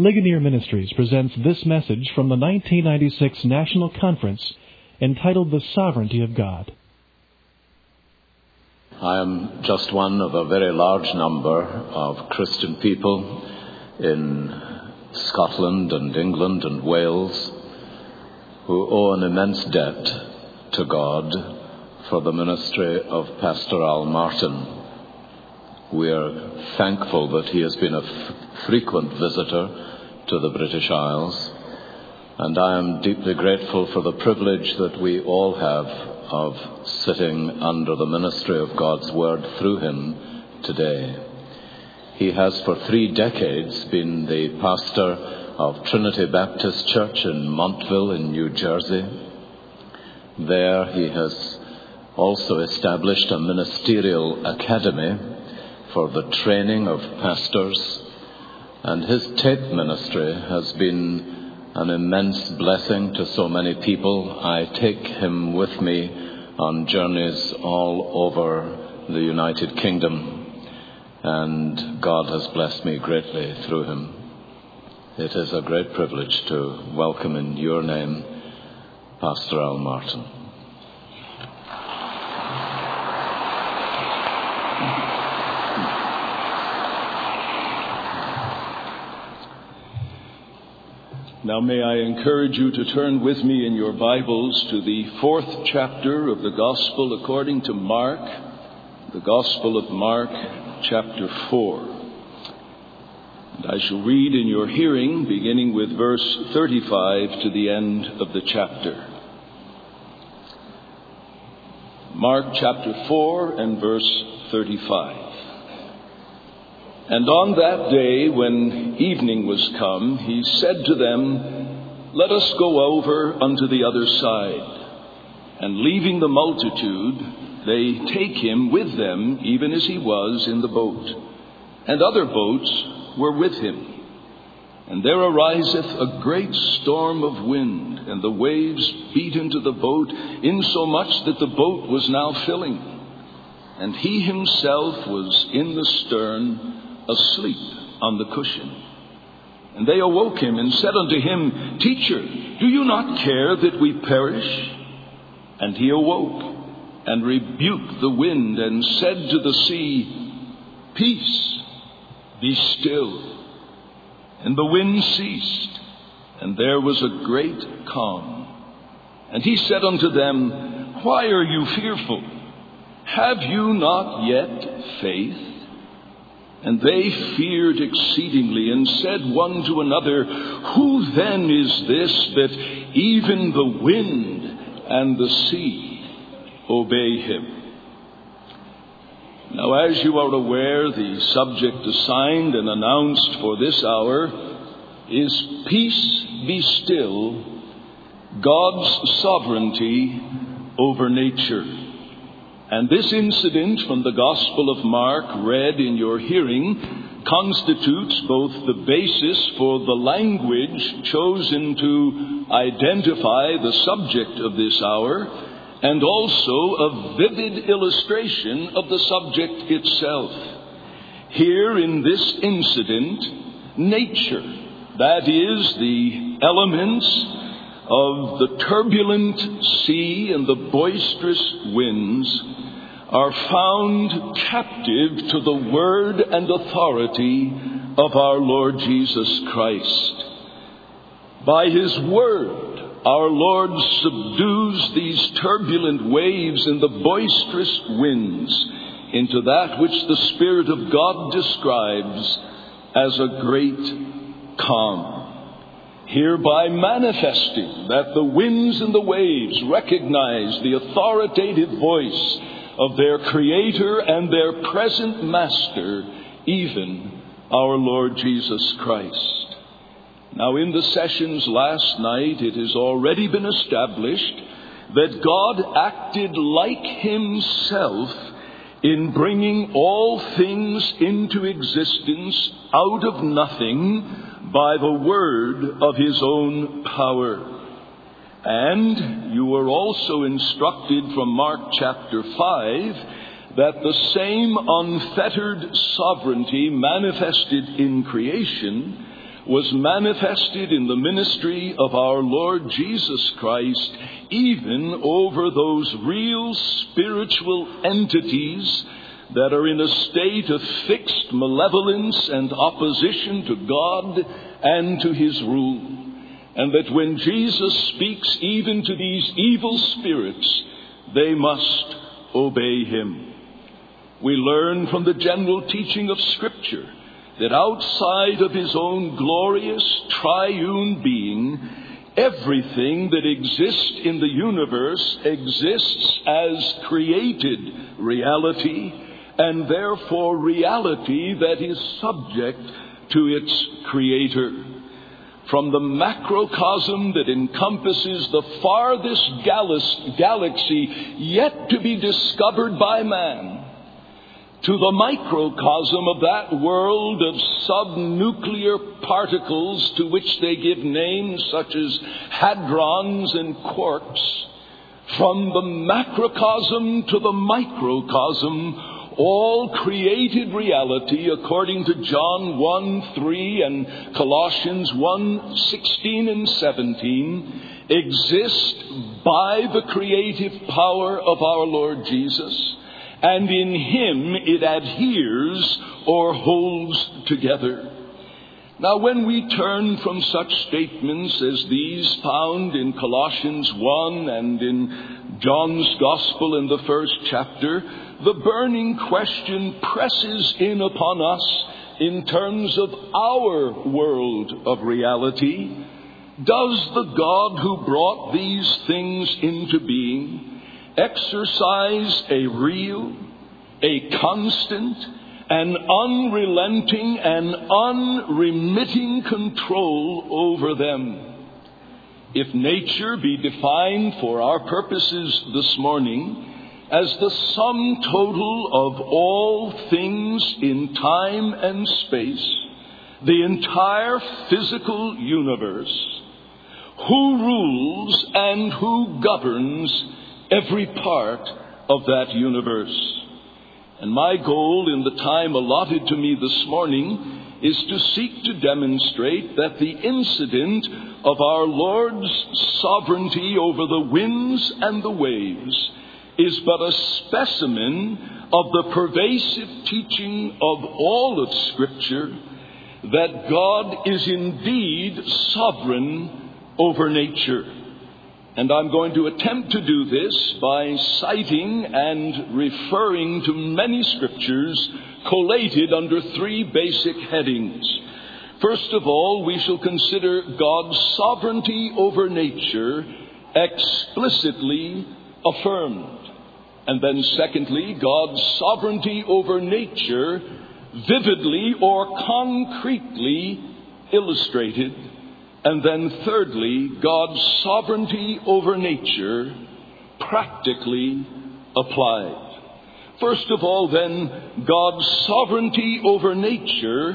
Ligonier Ministries presents this message from the 1996 National Conference entitled The Sovereignty of God. I am just one of a very large number of Christian people in Scotland and England and Wales who owe an immense debt to God for the ministry of Pastor Al Martin. We are thankful that he has been a frequent visitor to the British Isles, and I am deeply grateful for the privilege that we all have of sitting under the ministry of God's Word through him today. He has for 3 decades been the pastor of Trinity Baptist Church in Montville in New Jersey. There he has also established a ministerial academy for the training of pastors, and his tape ministry has been an immense blessing to so many people. I take him with me on journeys all over the United Kingdom, and God has blessed me greatly through him. It is a great privilege to welcome in your name Pastor Al Martin. Now may I encourage you to turn with me in your Bibles to the 4th chapter of the Gospel according to Mark, the Gospel of Mark, chapter 4. And I shall read in your hearing, beginning with verse 35 to the end of the chapter. Mark chapter 4 and verse 35. And on that day, when evening was come, he said to them, "Let us go over unto the other side." And leaving the multitude, they take him with them, even as he was in the boat. And other boats were with him. And there ariseth a great storm of wind, and the waves beat into the boat, insomuch that the boat was now filling. And he himself was in the stern, asleep on the cushion. And they awoke him and said unto him, "Teacher, do you not care that we perish?" And he awoke and rebuked the wind and said to the sea, "Peace, be still." And the wind ceased, and there was a great calm. And he said unto them, "Why are you fearful? Have you not yet faith?" And they feared exceedingly, and said one to another, "Who then is this, that even the wind and the sea obey him?" Now, as you are aware, the subject assigned and announced for this hour is "Peace be still, God's sovereignty over nature." And this incident from the Gospel of Mark, read in your hearing, constitutes both the basis for the language chosen to identify the subject of this hour, and also a vivid illustration of the subject itself. Here in this incident, nature, that is, the elements of the turbulent sea and the boisterous winds, are found captive to the word and authority of our Lord Jesus Christ. By his word, our Lord subdues these turbulent waves and the boisterous winds into that which the Spirit of God describes as a great calm, hereby manifesting that the winds and the waves recognize the authoritative voice of their Creator and their present Master, even our Lord Jesus Christ. Now, in the sessions last night, it has already been established that God acted like himself in bringing all things into existence out of nothing by the word of his own power. And you were also instructed from Mark chapter 5 that the same unfettered sovereignty manifested in creation was manifested in the ministry of our Lord Jesus Christ, even over those real spiritual entities that are in a state of fixed malevolence and opposition to God and to his rule. And that when Jesus speaks even to these evil spirits, they must obey him. We learn from the general teaching of Scripture that outside of his own glorious triune being, everything that exists in the universe exists as created reality, and therefore reality that is subject to its creator. From the macrocosm that encompasses the farthest galaxy yet to be discovered by man, to the microcosm of that world of subnuclear particles to which they give names such as hadrons and quarks, from the macrocosm to the microcosm, all created reality, according to John 1:3 and Colossians 1:16 and 17, exists by the creative power of our Lord Jesus, and in him it adheres or holds together. Now, when we turn from such statements as these found in Colossians 1 and in John's Gospel in the first chapter, the burning question presses in upon us in terms of our world of reality. Does the God who brought these things into being exercise a real, a constant, an unrelenting and unremitting control over them? If nature be defined for our purposes this morning as the sum total of all things in time and space, the entire physical universe, who rules and who governs every part of that universe? And my goal in the time allotted to me this morning is to seek to demonstrate that the incident of our Lord's sovereignty over the winds and the waves is but a specimen of the pervasive teaching of all of Scripture, that God is indeed sovereign over nature. And I'm going to attempt to do this by citing and referring to many scriptures collated under three basic headings. First of all, we shall consider God's sovereignty over nature explicitly affirmed. And then secondly, God's sovereignty over nature vividly or concretely illustrated. And then thirdly, God's sovereignty over nature practically applied. First of all, then, God's sovereignty over nature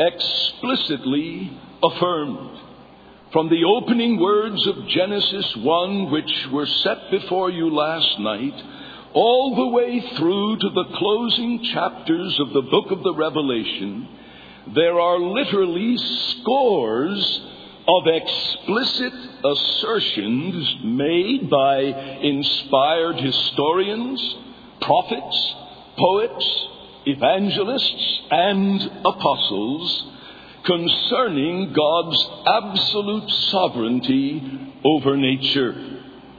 explicitly affirmed. From the opening words of Genesis 1, which were set before you last night, all the way through to the closing chapters of the book of the Revelation, there are literally scores of explicit assertions made by inspired historians, prophets, poets, evangelists, and apostles concerning God's absolute sovereignty over nature.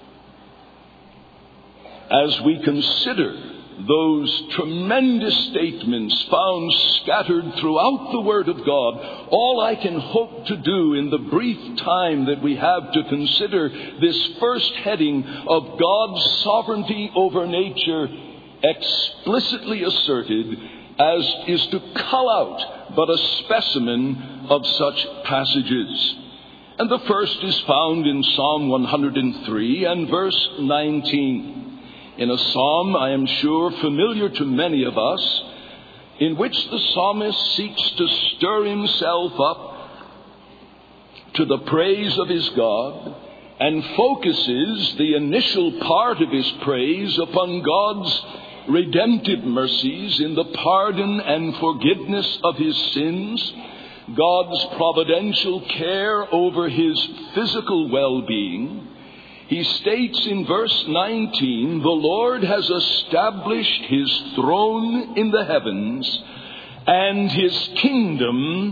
As we consider those tremendous statements found scattered throughout the Word of God, all I can hope to do in the brief time that we have to consider this first heading of God's sovereignty over nature explicitly asserted, as is to cull out but a specimen of such passages. And the first is found in Psalm 103 and verse 19. In a psalm, I am sure, familiar to many of us, in which the psalmist seeks to stir himself up to the praise of his God and focuses the initial part of his praise upon God's redemptive mercies in the pardon and forgiveness of his sins, God's providential care over his physical well-being, he states in verse 19, "The Lord has established his throne in the heavens, and his kingdom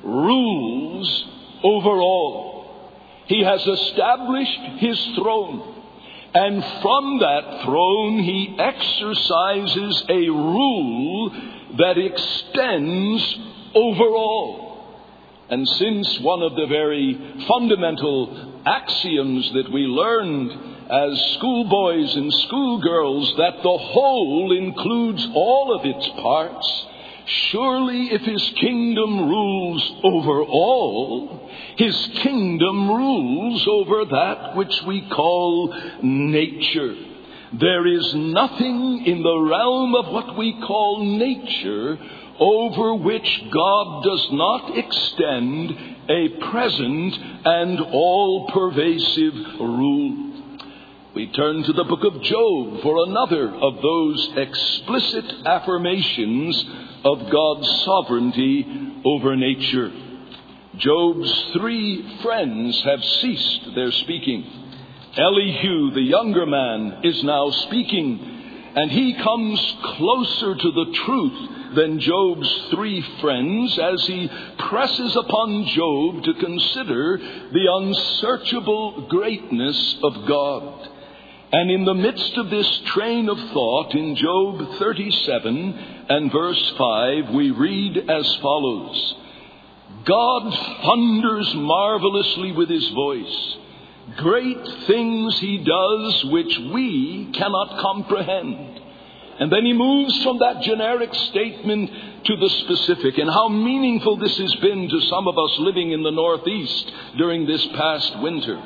rules over all." He has established his throne, and from that throne he exercises a rule that extends over all. And since one of the very fundamental axioms that we learned as schoolboys and schoolgirls, that the whole includes all of its parts, surely if his kingdom rules over all, his kingdom rules over that which we call nature. There is nothing in the realm of what we call nature over which God does not extend a present and all-pervasive rule. We turn to the book of Job for another of those explicit affirmations of God's sovereignty over nature. Job's 3 friends have ceased their speaking. Elihu, the younger man, is now speaking, and he comes closer to the truth than Job's 3 friends as he presses upon Job to consider the unsearchable greatness of God. And in the midst of this train of thought, in Job 37 and verse 5, we read as follows: "God thunders marvelously with his voice. Great things he does which we cannot comprehend." And then he moves from that generic statement to the specific. And how meaningful this has been to some of us living in the Northeast during this past winter.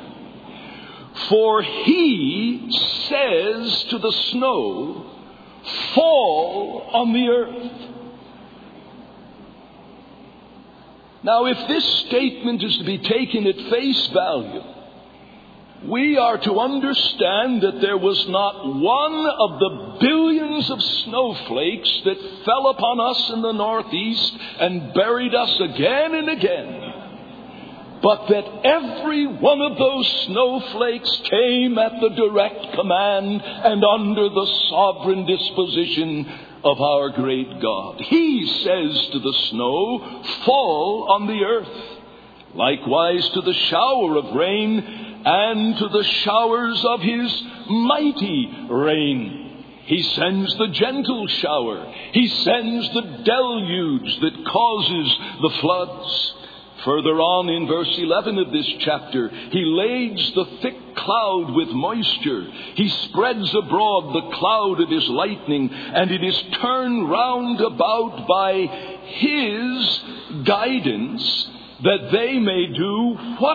"For he says to the snow, 'Fall on the earth.'" Now, if this statement is to be taken at face value, we are to understand that there was not one of the billions of snowflakes that fell upon us in the Northeast and buried us again and again, but that every one of those snowflakes came at the direct command and under the sovereign disposition of our great God. He says to the snow, "Fall on the earth." Likewise to the shower of rain and to the showers of his mighty rain. He sends the gentle shower. He sends the deluge that causes the floods. Further on in verse 11 of this chapter, he lades the thick cloud with moisture. He spreads abroad the cloud of his lightning, and it is turned round about by his guidance, that they may do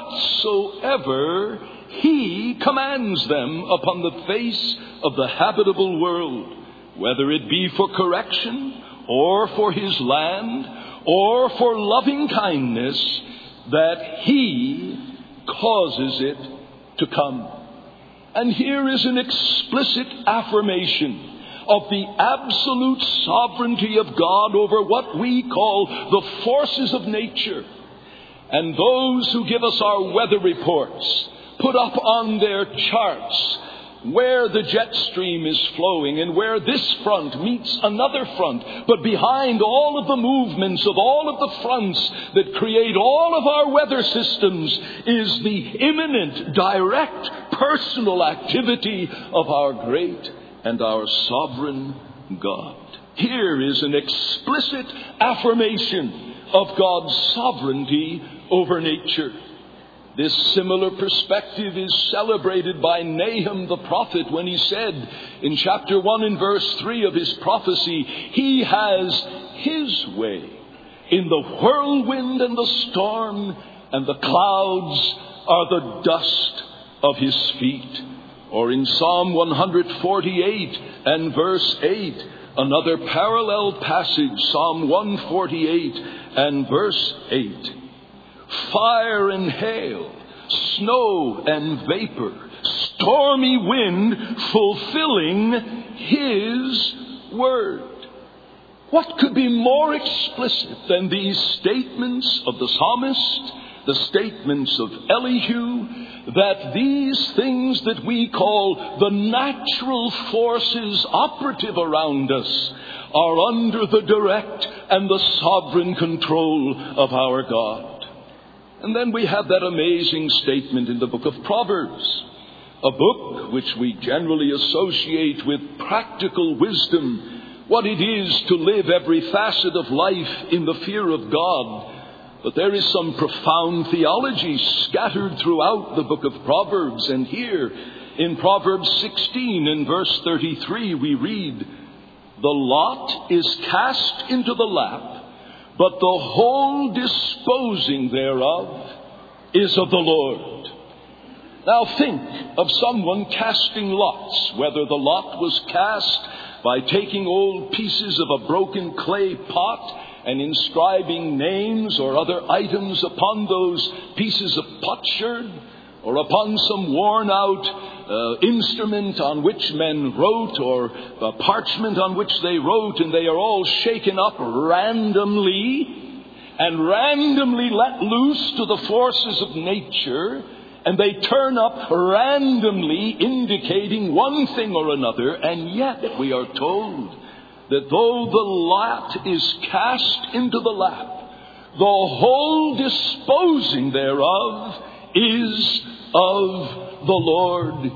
whatsoever he commands them upon the face of the habitable world, whether it be for correction, or for his land, or for loving kindness, that he causes it to come. And here is an explicit affirmation of the absolute sovereignty of God over what we call the forces of nature. And those who give us our weather reports put up on their charts where the jet stream is flowing and where this front meets another front. But behind all of the movements of all of the fronts that create all of our weather systems is the imminent, direct, personal activity of our great and our sovereign God. Here is an explicit affirmation of God's sovereignty over nature. This similar perspective is celebrated by Nahum the prophet when he said in chapter 1 and verse 3 of his prophecy, "He has his way in the whirlwind and the storm, and the clouds are the dust of his feet." Or in Psalm 148 and verse 8, another parallel passage, Psalm 148 and verse 8. "Fire and hail, snow and vapor, stormy wind fulfilling his word." What could be more explicit than these statements of the psalmist, the statements of Elihu, that these things that we call the natural forces operative around us are under the direct and the sovereign control of our God? And then we have that amazing statement in the book of Proverbs, a book which we generally associate with practical wisdom, what it is to live every facet of life in the fear of God. But there is some profound theology scattered throughout the book of Proverbs. And here in Proverbs 16 and verse 33 we read, "The lot is cast into the lap, but the whole disposing thereof is of the Lord." Now think of someone casting lots, whether the lot was cast by taking old pieces of a broken clay pot and inscribing names or other items upon those pieces of potsherd, or upon some worn-out instrument on which men wrote, or a parchment on which they wrote, and they are all shaken up randomly and randomly let loose to the forces of nature, and they turn up randomly, indicating one thing or another. And yet we are told that though the lot is cast into the lap, the whole disposing thereof is of the Lord,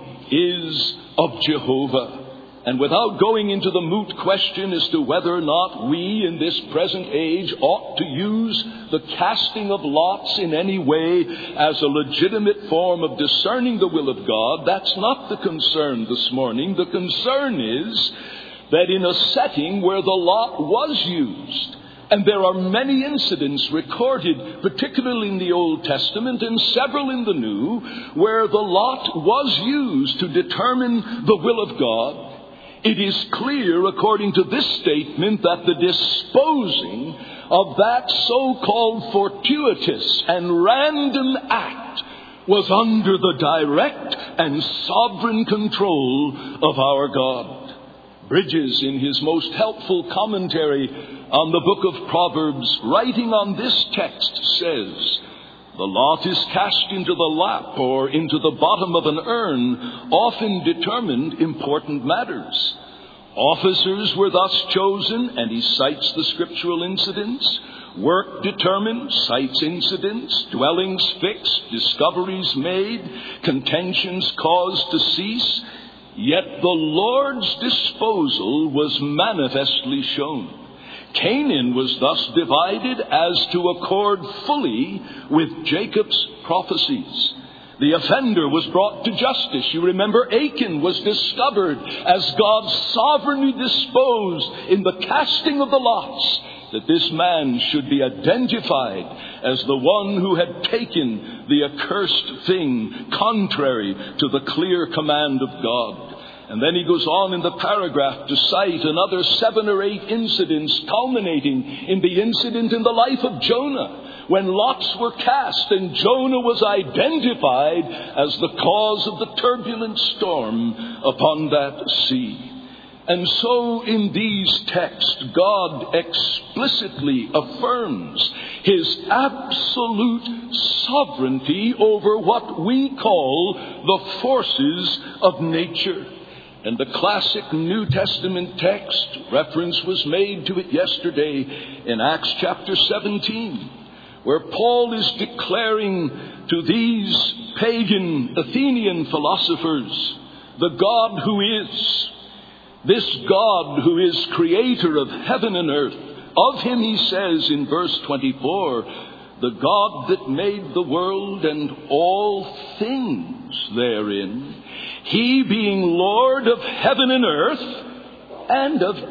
is of Jehovah. And without going into the moot question as to whether or not we in this present age ought to use the casting of lots in any way as a legitimate form of discerning the will of God, that's not the concern this morning. The concern is that in a setting where the lot was used, and there are many incidents recorded, particularly in the Old Testament and several in the New, where the lot was used to determine the will of God, it is clear, according to this statement, that the disposing of that so-called fortuitous and random act was under the direct and sovereign control of our God. Bridges, in his most helpful commentary on the book of Proverbs, writing on this text, says, "The lot is cast into the lap or into the bottom of an urn, often determined important matters. Officers were thus chosen," and he cites the scriptural incidents. "Work determined," cites incidents. "Dwellings fixed," discoveries made. "Contentions caused to cease." Yet the Lord's disposal was manifestly shown. Canaan was thus divided as to accord fully with Jacob's prophecies. The offender was brought to justice. You remember Achan was discovered as God sovereignly disposed in the casting of the lots that this man should be identified as the one who had taken the accursed thing contrary to the clear command of God. And then he goes on in the paragraph to cite another 7 or 8 incidents, culminating in the incident in the life of Jonah, when lots were cast and Jonah was identified as the cause of the turbulent storm upon that sea. And so in these texts, God explicitly affirms his absolute sovereignty over what we call the forces of nature. And the classic New Testament text, reference was made to it yesterday in Acts chapter 17, where Paul is declaring to these pagan Athenian philosophers, the God who is, this God who is creator of heaven and earth, of him he says in verse 24, the God that made the world and all things therein, he being Lord of heaven and earth, and of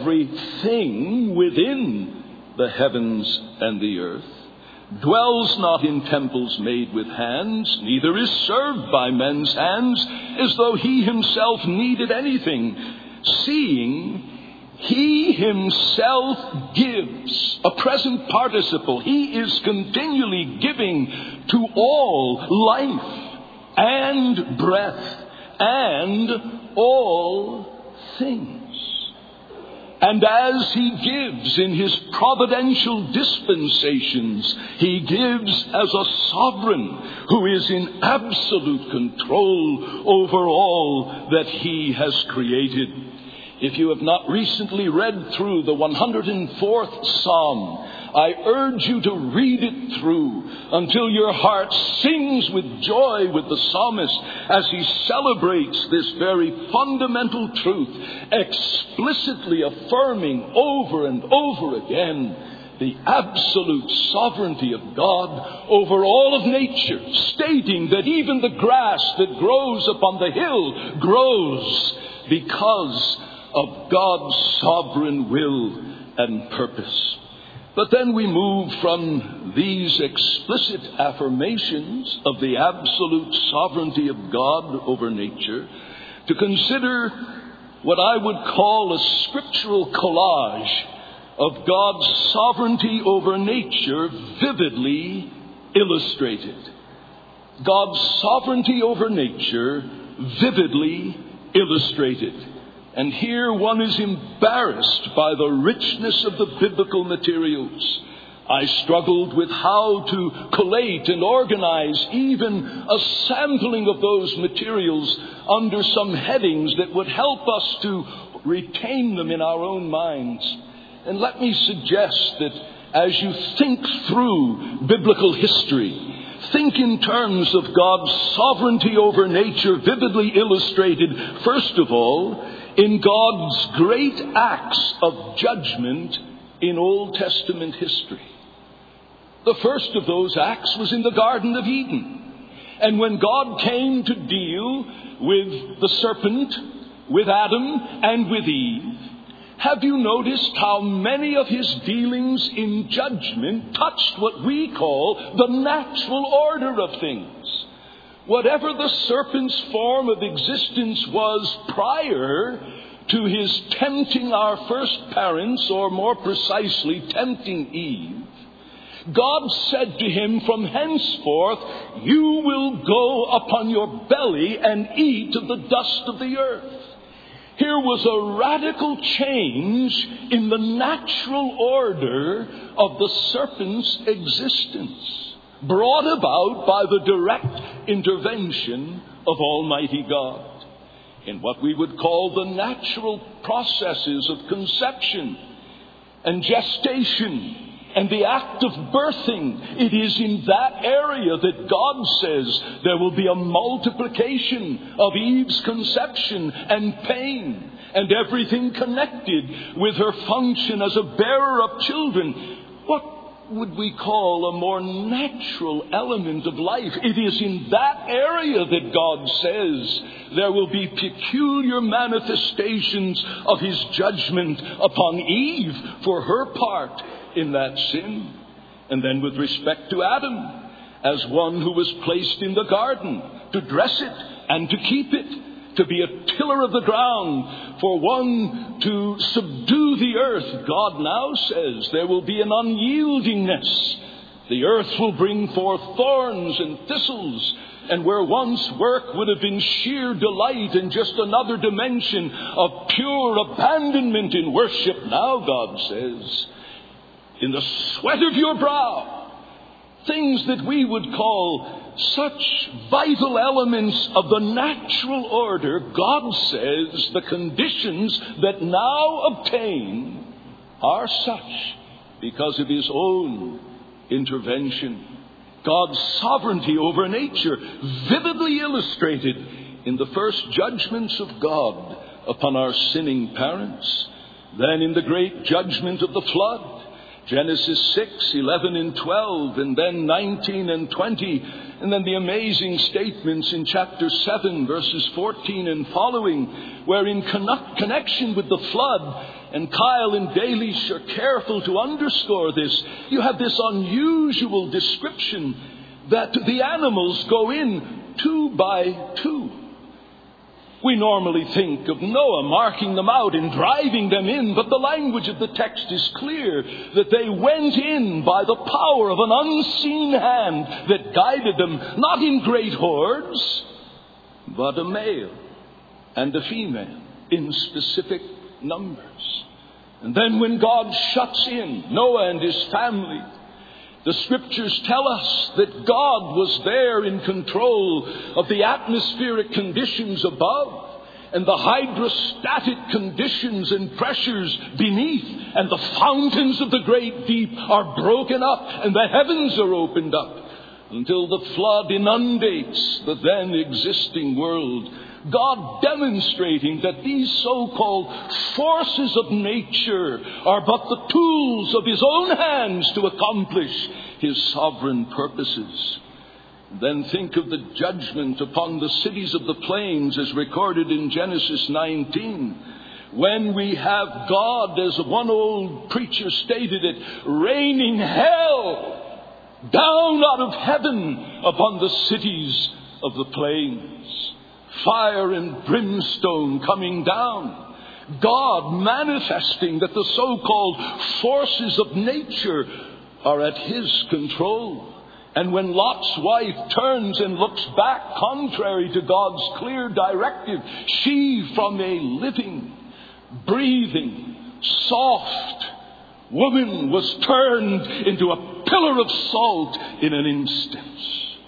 everything within the heavens and the earth, dwells not in temples made with hands, neither is served by men's hands, as though he himself needed anything, seeing he himself gives, a present participle. He is continually giving to all life and breath and all things. And as he gives in his providential dispensations, he gives as a sovereign who is in absolute control over all that he has created. If you have not recently read through the 104th Psalm, I urge you to read it through until your heart sings with joy with the psalmist as he celebrates this very fundamental truth, explicitly affirming over and over again the absolute sovereignty of God over all of nature, stating that even the grass that grows upon the hill grows because of God's sovereign will and purpose. But then we move from these explicit affirmations of the absolute sovereignty of God over nature to consider what I would call a scriptural collage of God's sovereignty over nature vividly illustrated. God's sovereignty over nature vividly illustrated. And here one is embarrassed by the richness of the biblical materials. I struggled with how to collate and organize even a sampling of those materials under some headings that would help us to retain them in our own minds. And let me suggest that as you think through biblical history, think in terms of God's sovereignty over nature vividly illustrated, first of all, in God's great acts of judgment in Old Testament history. The first of those acts was in the Garden of Eden. And when God came to deal with the serpent, with Adam, and with Eve, have you noticed how many of his dealings in judgment touched what we call the natural order of things? Whatever the serpent's form of existence was prior to his tempting our first parents, or more precisely, tempting Eve, God said to him, from henceforth, you will go upon your belly and eat of the dust of the earth. Here was a radical change in the natural order of the serpent's existence, brought about by the direct intervention of Almighty God. In what we would call the natural processes of conception and gestation and the act of birthing, it is in that area that God says there will be a multiplication of Eve's conception and pain and everything connected with her function as a bearer of children. What would we call a more natural element of life? It is in that area that God says there will be peculiar manifestations of his judgment upon Eve for her part in that sin. And then with respect to Adam, as one who was placed in the garden to dress it and to keep it, to be a tiller of the ground, for one to subdue the earth, God now says there will be an unyieldingness. The earth will bring forth thorns and thistles, and where once work would have been sheer delight and just another dimension of pure abandonment in worship, now God says, in the sweat of your brow, things that we would call such vital elements of the natural order, God says the conditions that now obtain are such because of his own intervention. God's sovereignty over nature, vividly illustrated in the first judgments of God upon our sinning parents. Then in the great judgment of the flood, Genesis 6, 11 and 12, and then 19 and 20, and then the amazing statements in chapter 7, verses 14 and following, where in connection with the flood, and Kyle and Dalish are careful to underscore this, you have this unusual description that the animals go in 2 by 2. We normally think of Noah marking them out and driving them in, but the language of the text is clear that they went in by the power of an unseen hand that guided them, not in great hordes, but a male and a female in specific numbers. And then when God shuts in Noah and his family, the Scriptures tell us that God was there in control of the atmospheric conditions above and the hydrostatic conditions and pressures beneath, and the fountains of the great deep are broken up and the heavens are opened up until the flood inundates the then existing world. God demonstrating that these so-called forces of nature are but the tools of his own hands to accomplish his sovereign purposes. Then think of the judgment upon the cities of the plains as recorded in Genesis 19. When we have God, as one old preacher stated it, raining hell down out of heaven upon the cities of the plains. Fire and brimstone coming down. God manifesting that the so-called forces of nature are at his control. And when Lot's wife turns and looks back contrary to God's clear directive, she from a living, breathing, soft woman was turned into a pillar of salt in an instant.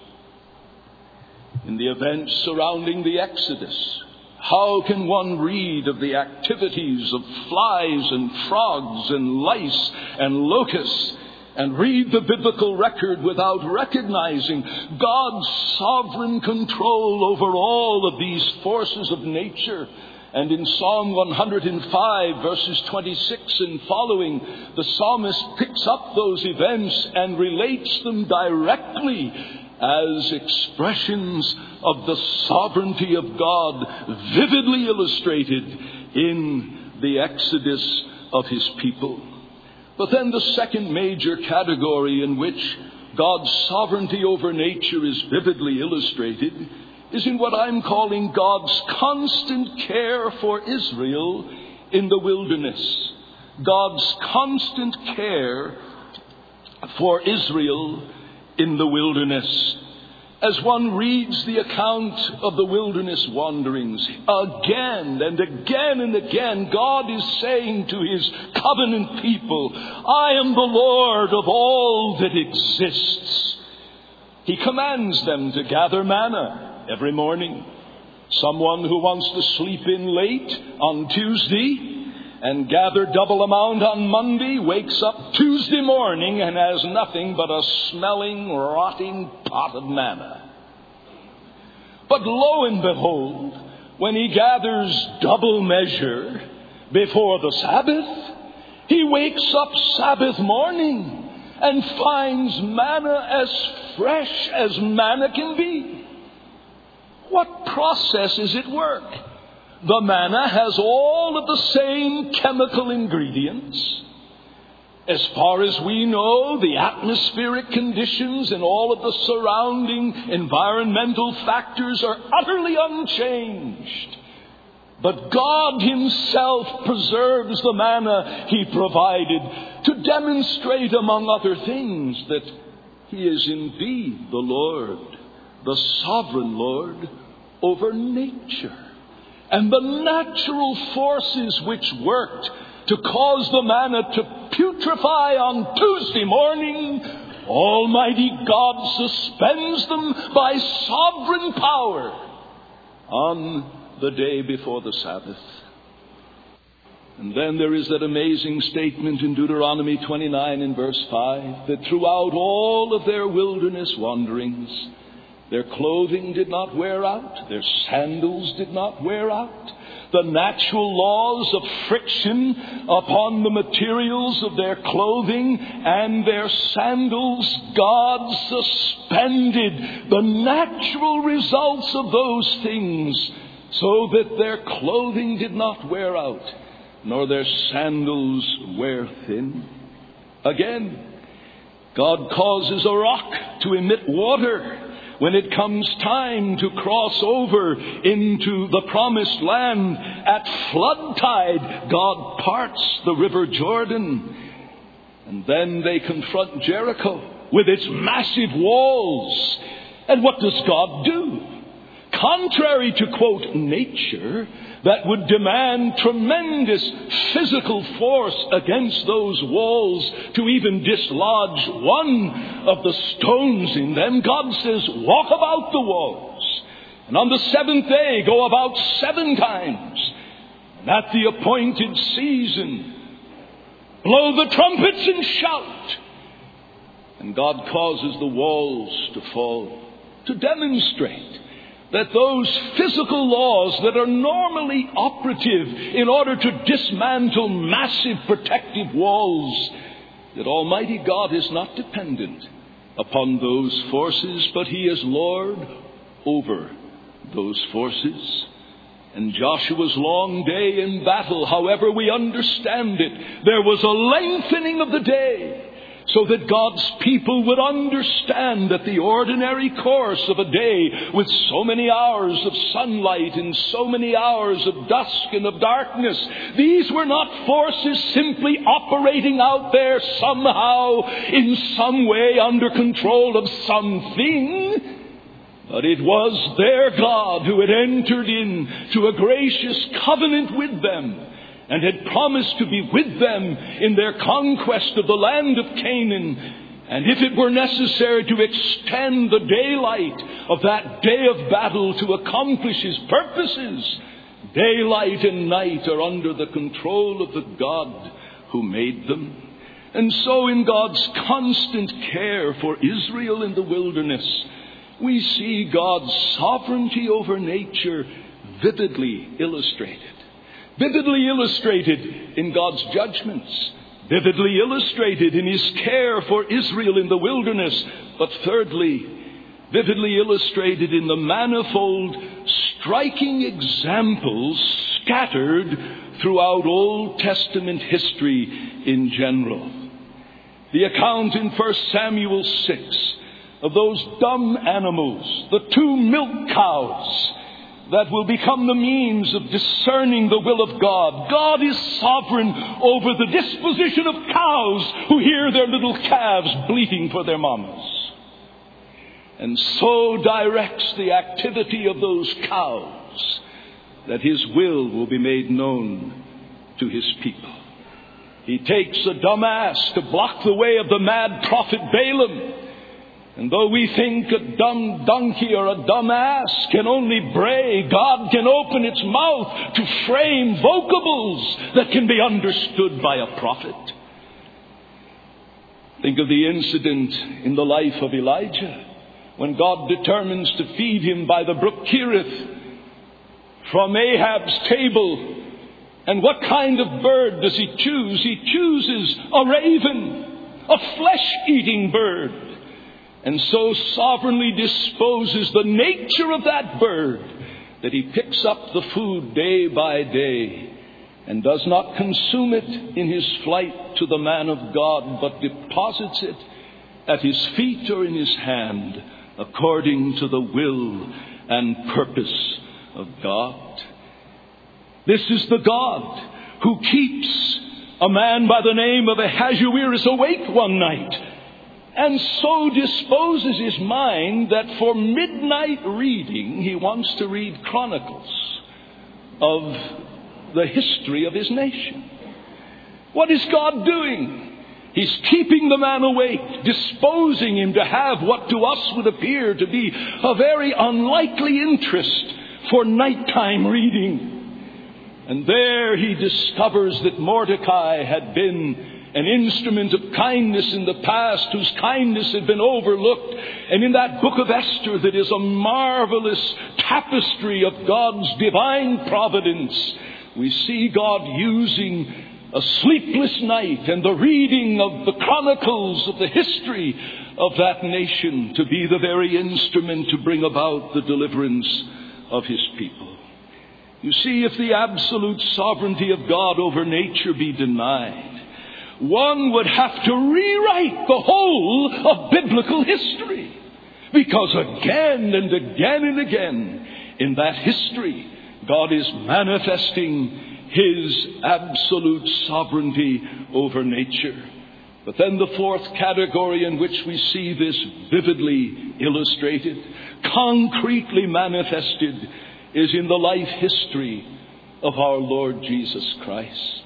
In the events surrounding the Exodus, how can one read of the activities of flies and frogs and lice and locusts and read the biblical record without recognizing God's sovereign control over all of these forces of nature? And in Psalm 105, verses 26 and following, the psalmist picks up those events and relates them directly as expressions of the sovereignty of God, vividly illustrated in the exodus of his people. But then the second major category in which God's sovereignty over nature is vividly illustrated is in what I'm calling God's constant care for Israel in the wilderness. God's constant care for Israel in the wilderness. As one reads the account of the wilderness wanderings, again and again and again, God is saying to his covenant people, I am the Lord of all that exists. He commands them to gather manna every morning. Someone who wants to sleep in late on Tuesday and gather double amount on Monday wakes up Tuesday morning and has nothing but a smelling, rotting pot of manna. But lo and behold, when he gathers double measure before the Sabbath, he wakes up Sabbath morning and finds manna as fresh as manna can be. What process is at work? The manna has all of the same chemical ingredients. As far as we know, the atmospheric conditions and all of the surrounding environmental factors are utterly unchanged. But God himself preserves the manna he provided to demonstrate, among other things, that he is indeed the Lord, the sovereign Lord over nature. And the natural forces which worked to cause the manna to putrefy on Tuesday morning, Almighty God suspends them by sovereign power on the day before the Sabbath. And then there is that amazing statement in Deuteronomy 29 and verse 5, that throughout all of their wilderness wanderings, their clothing did not wear out. Their sandals did not wear out. The natural laws of friction upon the materials of their clothing and their sandals, God suspended the natural results of those things so that their clothing did not wear out, nor their sandals wear thin. Again, God causes a rock to emit water. When it comes time to cross over into the promised land, at flood tide, God parts the river Jordan. And then they confront Jericho with its massive walls. And what does God do? contrary to, quote, nature, that would demand tremendous physical force against those walls to even dislodge one of the stones in them, God says, walk about the walls. And on the seventh day, go about 7 times. And at the appointed season, blow the trumpets and shout. And God causes the walls to fall, to demonstrate that those physical laws that are normally operative in order to dismantle massive protective walls, that Almighty God is not dependent upon those forces, but He is Lord over those forces. And Joshua's long day in battle, however we understand it, there was a lengthening of the day, so that God's people would understand that the ordinary course of a day with so many hours of sunlight and so many hours of dusk and of darkness, these were not forces simply operating out there somehow in some way under control of something, but it was their God who had entered into a gracious covenant with them and had promised to be with them in their conquest of the land of Canaan. And if it were necessary to extend the daylight of that day of battle to accomplish His purposes, daylight and night are under the control of the God who made them. And so in God's constant care for Israel in the wilderness, we see God's sovereignty over nature vividly illustrated. Vividly illustrated in God's judgments. Vividly illustrated in His care for Israel in the wilderness. But thirdly, vividly illustrated in the manifold, striking examples scattered throughout Old Testament history in general. The account in 1 Samuel 6 of those dumb animals, the 2 milk cows, that will become the means of discerning the will of God. God is sovereign over the disposition of cows who hear their little calves bleating for their mamas, and so directs the activity of those cows that His will be made known to His people. He takes a dumb ass to block the way of the mad prophet Balaam. And though we think a dumb donkey or a dumb ass can only bray, God can open its mouth to frame vocables that can be understood by a prophet. Think of the incident in the life of Elijah, when God determines to feed him by the brook Cherith from Ahab's table. And what kind of bird does he choose? He chooses a raven, a flesh-eating bird. And so sovereignly disposes the nature of that bird that he picks up the food day by day and does not consume it in his flight to the man of God, but deposits it at his feet or in his hand according to the will and purpose of God. This is the God who keeps a man by the name of Ahasuerus awake one night, and so disposes his mind that for midnight reading he wants to read chronicles of the history of his nation. What is God doing? He's keeping the man awake, disposing him to have what to us would appear to be a very unlikely interest for nighttime reading. And there he discovers that Mordecai had been an instrument of kindness in the past, whose kindness had been overlooked. And in that book of Esther, that is a marvelous tapestry of God's divine providence, we see God using a sleepless night and the reading of the chronicles of the history of that nation to be the very instrument to bring about the deliverance of His people. You see, if the absolute sovereignty of God over nature be denied, one would have to rewrite the whole of biblical history. Because again and again and again in that history, God is manifesting His absolute sovereignty over nature. But then the fourth category in which we see this vividly illustrated, concretely manifested, is in the life history of our Lord Jesus Christ.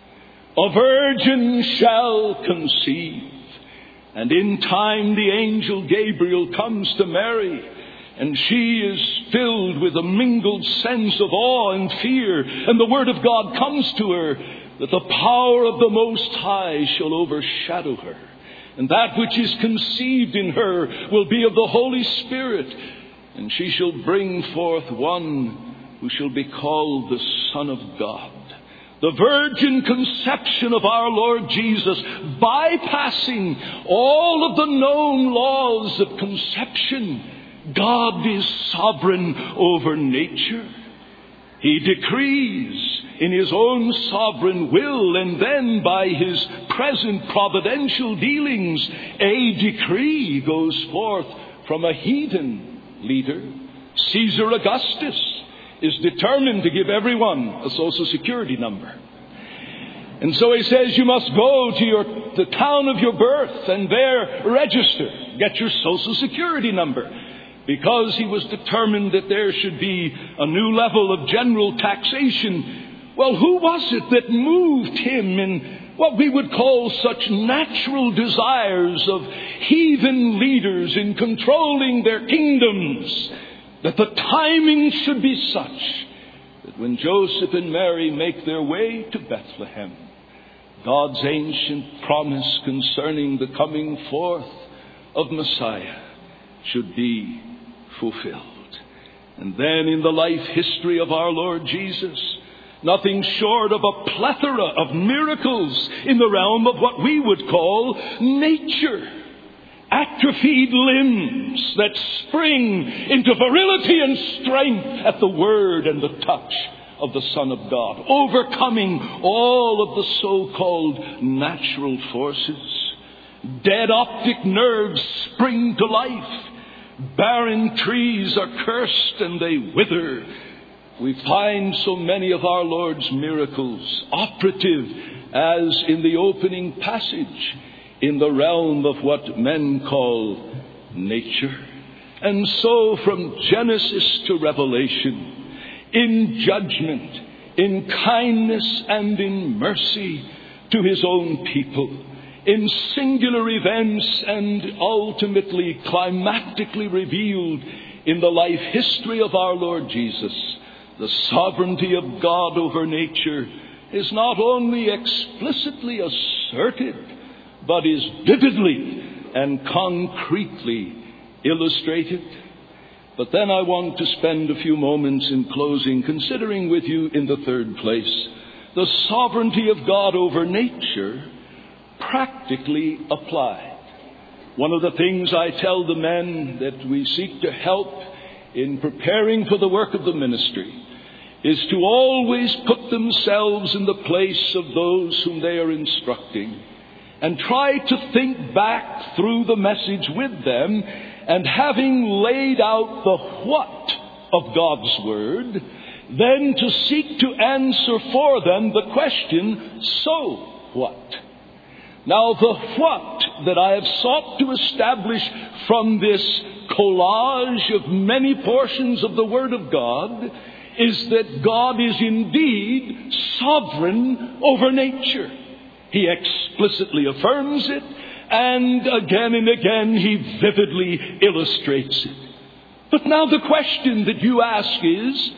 A virgin shall conceive, and in time the angel Gabriel comes to Mary, and she is filled with a mingled sense of awe and fear, and the word of God comes to her that the power of the Most High shall overshadow her, and that which is conceived in her will be of the Holy Spirit, and she shall bring forth one who shall be called the Son of God. The virgin conception of our Lord Jesus, bypassing all of the known laws of conception. God is sovereign over nature. He decrees in his own sovereign will, and then by his present providential dealings, a decree goes forth from a heathen leader. Caesar Augustus is determined to give everyone a Social Security number. And so he says, you must go to the town of your birth and there register, get your Social Security number, because he was determined that there should be a new level of general taxation. Well, who was it that moved him in what we would call such natural desires of heathen leaders in controlling their kingdoms, that the timing should be such that when Joseph and Mary make their way to Bethlehem, God's ancient promise concerning the coming forth of Messiah should be fulfilled. And then in the life history of our Lord Jesus, nothing short of a plethora of miracles in the realm of what we would call nature. Atrophied limbs that spring into virility and strength at the word and the touch of the Son of God, overcoming all of the so-called natural forces. Dead optic nerves spring to life. Barren trees are cursed and they wither. We find so many of our Lord's miracles operative, as in the opening passage, in the realm of what men call nature. And so from Genesis to Revelation, in judgment, in kindness and in mercy to his own people, in singular events and ultimately climactically revealed in the life history of our Lord Jesus, the sovereignty of God over nature is not only explicitly asserted, but is vividly and concretely illustrated. But then I want to spend a few moments in closing considering with you, in the third place, the sovereignty of God over nature practically applied. One of the things I tell the men that we seek to help in preparing for the work of the ministry is to always put themselves in the place of those whom they are instructing, and try to think back through the message with them, and having laid out the what of God's Word, then to seek to answer for them the question, so what? Now, the what that I have sought to establish from this collage of many portions of the Word of God is that God is indeed sovereign over nature. He explicitly affirms it, and again he vividly illustrates it. But now the question that you ask is,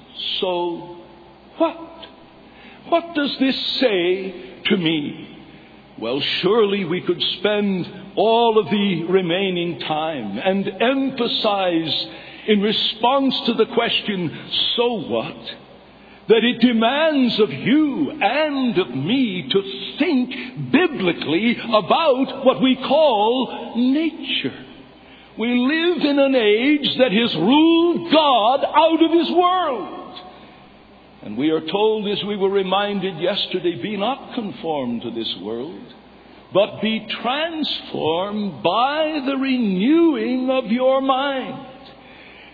so what? What does this say to me? Well, surely we could spend all of the remaining time and emphasize in response to the question, so what? That it demands of you and of me to think biblically about what we call nature. We live in an age that has ruled God out of his world. And we are told, as we were reminded yesterday, be not conformed to this world, but be transformed by the renewing of your mind.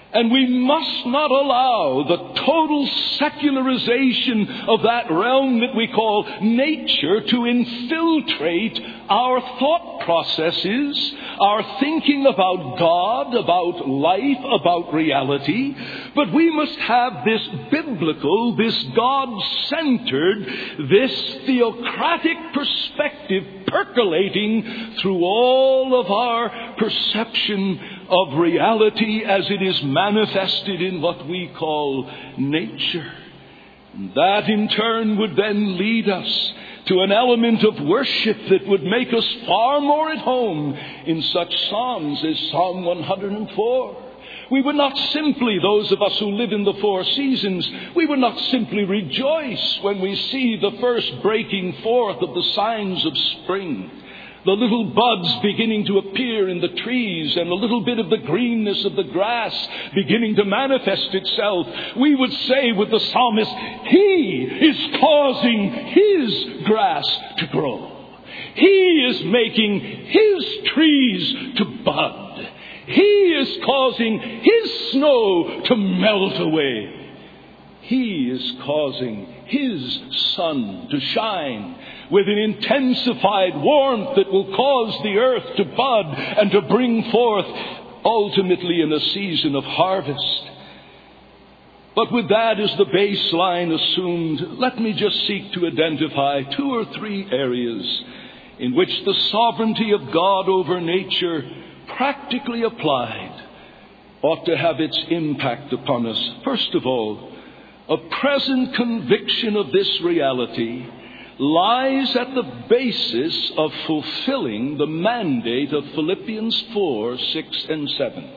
And we must not allow the total secularization of that realm that we call nature to infiltrate our thought processes, our thinking about God, about life, about reality. But we must have this biblical, this God-centered, this theocratic perspective percolating through all of our perception of reality as it is manifested in what we call nature. And that in turn would then lead us to an element of worship that would make us far more at home in such psalms as Psalm 104. We would not simply, those of us who live in the four seasons, we would not simply rejoice when we see the first breaking forth of the signs of spring, the little buds beginning to appear in the trees and a little bit of the greenness of the grass beginning to manifest itself. We would say with the psalmist, He is causing His grass to grow. He is making His trees to bud. He is causing His snow to melt away. He is causing His sun to shine with an intensified warmth that will cause the earth to bud and to bring forth ultimately in a season of harvest. But with that as the baseline assumed, let me just seek to identify 2 or 3 areas in which the sovereignty of God over nature, practically applied, ought to have its impact upon us. First of all, a present conviction of this reality lies at the basis of fulfilling the mandate of Philippians 4, 6, and 7.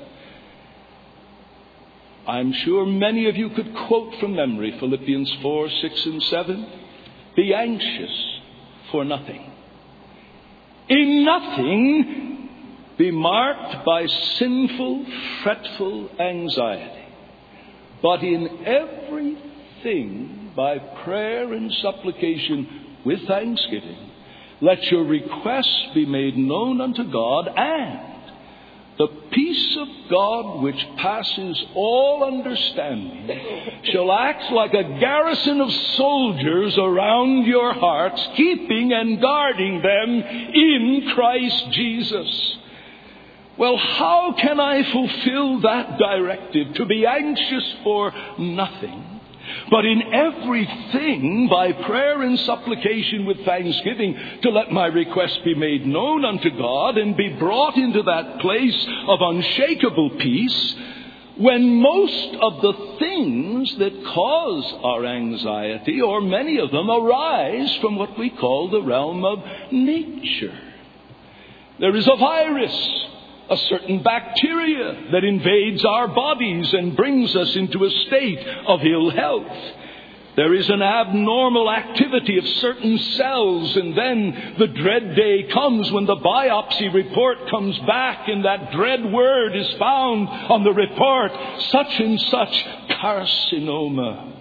I'm sure many of you could quote from memory Philippians 4, 6, and 7. Be anxious for nothing. In nothing be marked by sinful, fretful anxiety, but in everything by prayer and supplication with thanksgiving, let your requests be made known unto God, and the peace of God, which passes all understanding, shall act like a garrison of soldiers around your hearts, keeping and guarding them in Christ Jesus. Well, how can I fulfill that directive, to be anxious for nothing, but in everything by prayer and supplication with thanksgiving, to let my requests be made known unto God and be brought into that place of unshakable peace, when most of the things that cause our anxiety, or many of them, arise from what we call the realm of nature? There is a virus, a certain bacteria that invades our bodies and brings us into a state of ill health. There is an abnormal activity of certain cells, and then the dread day comes when the biopsy report comes back and that dread word is found on the report, such and such carcinoma.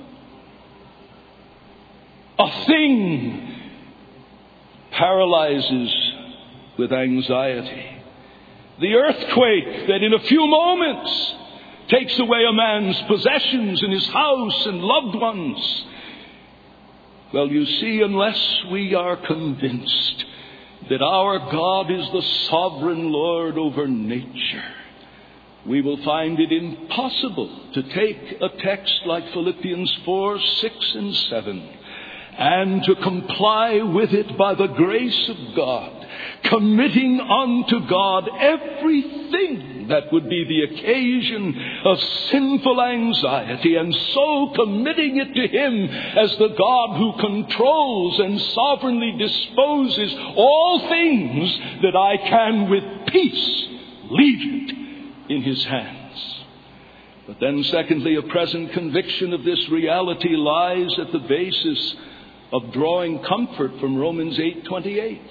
A thing paralyzes with anxiety. The earthquake that in a few moments takes away a man's possessions and his house and loved ones. Well, you see, unless we are convinced that our God is the sovereign Lord over nature, we will find it impossible to take a text like Philippians 4, 6, and 7 and to comply with it by the grace of God, committing unto God everything that would be the occasion of sinful anxiety, and so committing it to Him as the God who controls and sovereignly disposes all things, that I can with peace leave it in His hands. But then secondly, a present conviction of this reality lies at the basis of drawing comfort from Romans 8:28.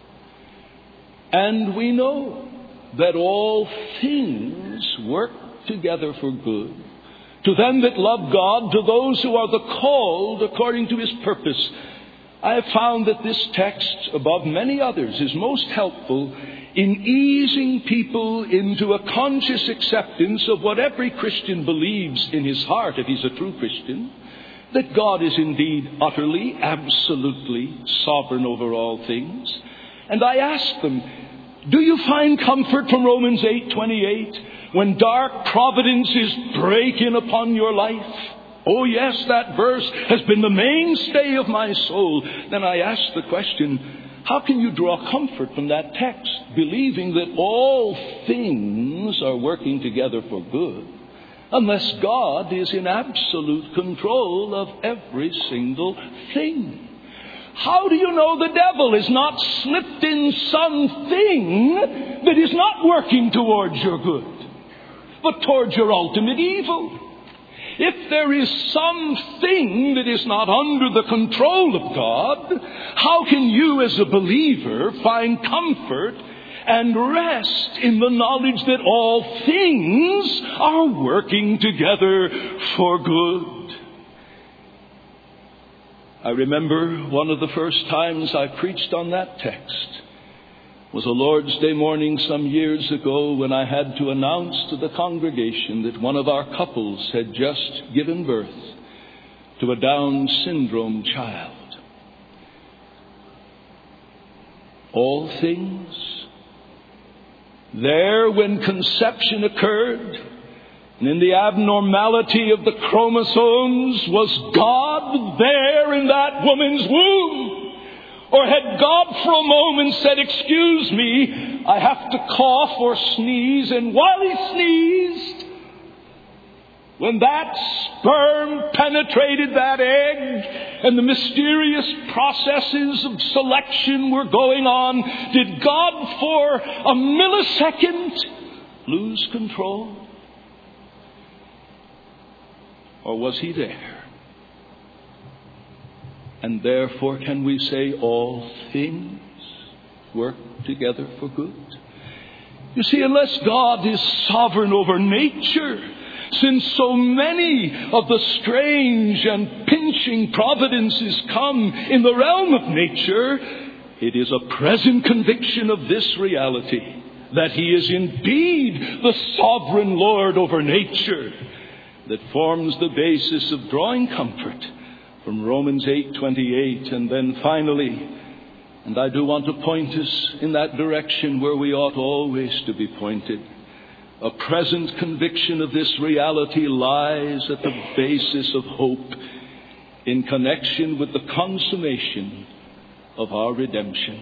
And we know that all things work together for good to them that love God, to those who are the called according to His purpose. I have found that this text, above many others, is most helpful in easing people into a conscious acceptance of what every Christian believes in his heart, if he's a true Christian, that God is indeed utterly, absolutely sovereign over all things. And I ask them, do you find comfort from Romans 8:28 when dark providences break in upon your life? Oh yes, that verse has been the mainstay of my soul. Then I ask the question, how can you draw comfort from that text, believing that all things are working together for good, unless God is in absolute control of every single thing? How do you know the devil has not slipped in something that is not working towards your good, but towards your ultimate evil? If there is something that is not under the control of God, how can you as a believer find comfort and rest in the knowledge that all things are working together for good? I remember one of the first times I preached on that text was a Lord's Day morning some years ago when I had to announce to the congregation that one of our couples had just given birth to a Down syndrome child. All things there when conception occurred, and in the abnormality of the chromosomes, was God there in that woman's womb? Or had God for a moment said, excuse me, I have to cough or sneeze, and while he sneezed, when that sperm penetrated that egg and the mysterious processes of selection were going on, did God for a millisecond lose control? Or was he there? And therefore can we say all things work together for good? You see, unless God is sovereign over nature, since so many of the strange and pinching providences come in the realm of nature, it is a present conviction of this reality, that he is indeed the sovereign Lord over nature, that forms the basis of drawing comfort from Romans 8:28. And then finally, and I do want to point us in that direction where we ought always to be pointed, a present conviction of this reality lies at the basis of hope in connection with the consummation of our redemption.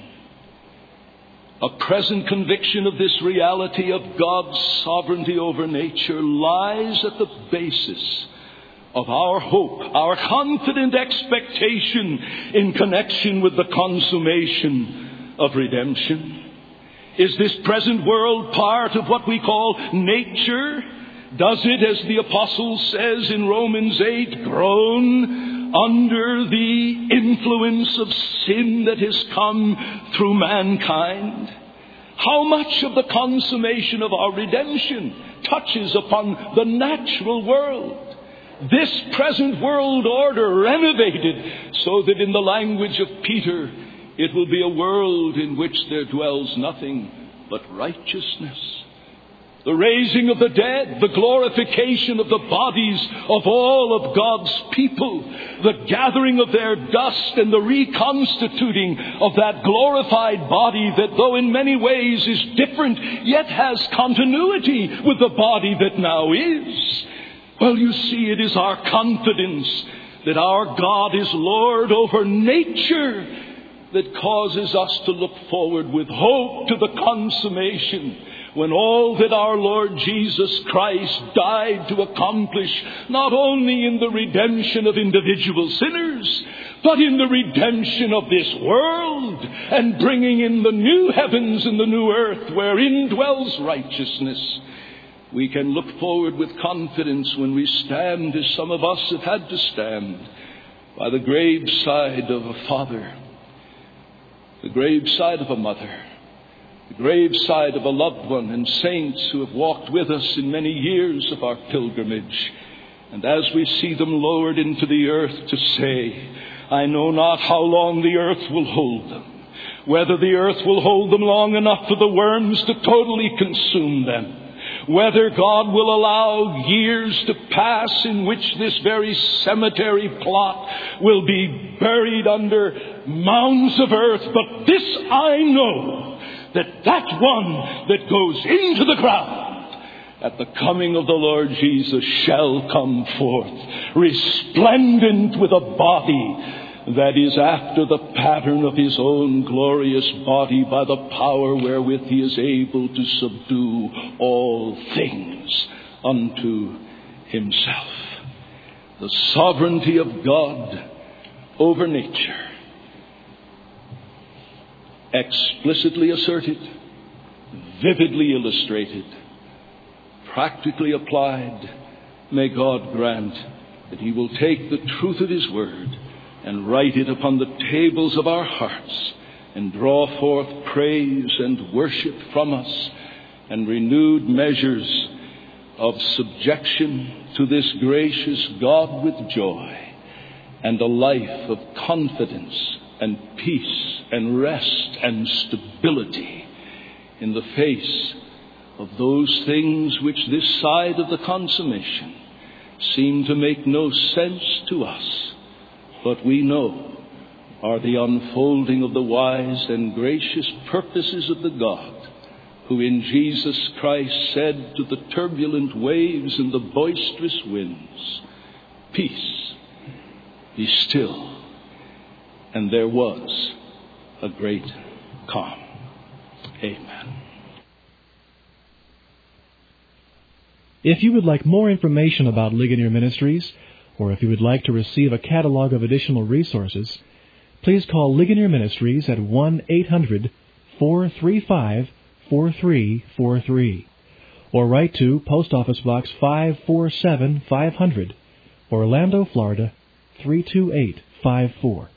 A present conviction of this reality of God's sovereignty over nature lies at the basis of our hope, our confident expectation in connection with the consummation of redemption. Is this present world part of what we call nature? Does it, as the apostle says in Romans 8, groan under the influence of sin that has come through mankind? How much of the consummation of our redemption touches upon the natural world? This present world order renovated so that in the language of Peter, it will be a world in which there dwells nothing but righteousness. The raising of the dead, the glorification of the bodies of all of God's people, the gathering of their dust and the reconstituting of that glorified body that, though in many ways is different, yet has continuity with the body that now is. Well, you see, it is our confidence that our God is Lord over nature that causes us to look forward with hope to the consummation, when all that our Lord Jesus Christ died to accomplish, not only in the redemption of individual sinners, but in the redemption of this world, and bringing in the new heavens and the new earth wherein dwells righteousness. We can look forward with confidence when we stand, as some of us have had to stand, by the graveside of a father, the graveside of a mother, the graveside of a loved one, and saints who have walked with us in many years of our pilgrimage. And as we see them lowered into the earth, to say, I know not how long the earth will hold them, whether the earth will hold them long enough for the worms to totally consume them, whether God will allow years to pass in which this very cemetery plot will be buried under mounds of earth. But this I know, that one that goes into the ground at the coming of the Lord Jesus shall come forth, resplendent with a body that is after the pattern of his own glorious body, by the power wherewith he is able to subdue all things unto himself. The sovereignty of God over nature, explicitly asserted, vividly illustrated, practically applied. May God grant that he will take the truth of his word and write it upon the tables of our hearts, and draw forth praise and worship from us, and renewed measures of subjection to this gracious God with joy, and a life of confidence and peace and rest and stability in the face of those things which this side of the consummation seem to make no sense to us, but we know are the unfolding of the wise and gracious purposes of the God who in Jesus Christ said to the turbulent waves and the boisterous winds, "Peace, be still." And there was a great calm. Amen. If you would like more information about Ligonier Ministries, or if you would like to receive a catalog of additional resources, please call Ligonier Ministries at 1-800-435-4343, or write to Post Office Box 547-500, Orlando, Florida 32854.